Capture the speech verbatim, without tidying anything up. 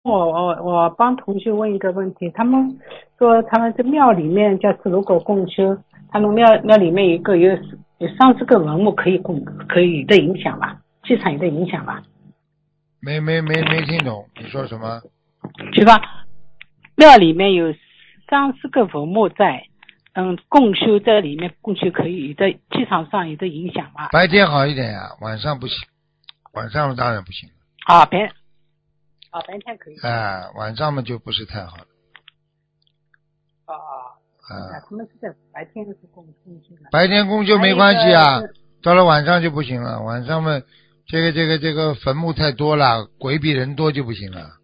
我我我帮同学问一个问题，他们说他们这庙里面就是如果共修，他们庙庙里面有一个有有上十个文物可以供可以的影响吧？气场有的影响吧？ 没没没没听懂，你说什么？ 就说庙里面有三四个文物在，嗯，共修在里面共修可以有的气场上有的影响吗？ 白天好一点呀，晚上不行，晚上当然不行。 啊，白啊白天可以。 哎，晚上嘛就不是太好了。 啊啊， 啊， 他们是在白天是共共修的。 白天供就没关系啊，到了晚上就不行了。晚上嘛，这个这个这个坟墓太多了，鬼比人多就不行了。